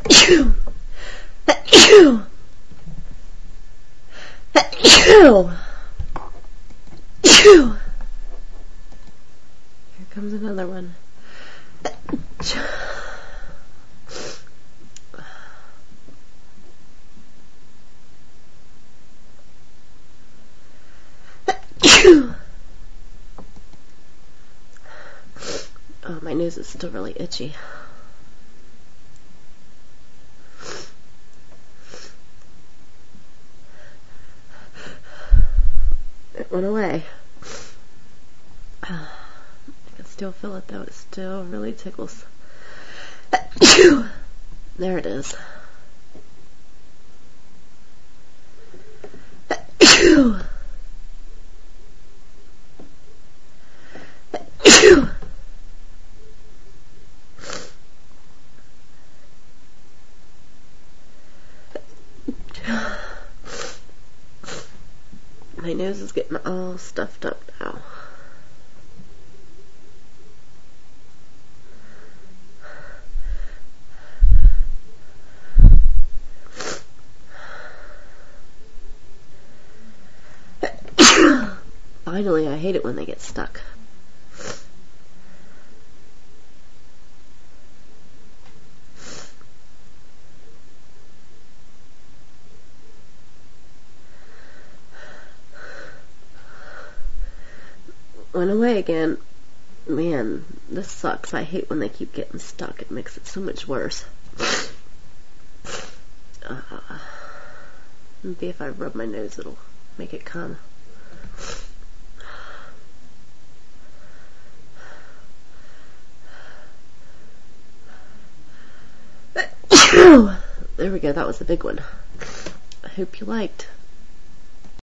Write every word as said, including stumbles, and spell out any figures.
Achoo! Achoo! Achoo! Achoo! Here comes another one. Achoo! Oh, my nose is still really itchy. It went away. I can still feel it though. It still really tickles. There it is. My nose is getting all stuffed up now. Finally, I hate it when they get stuck. Went away again. Man, this sucks. I hate when they keep getting stuck. It makes it so much worse. Uh, maybe if I rub my nose, it'll make it come. There we go. That was the big one. I hope you liked.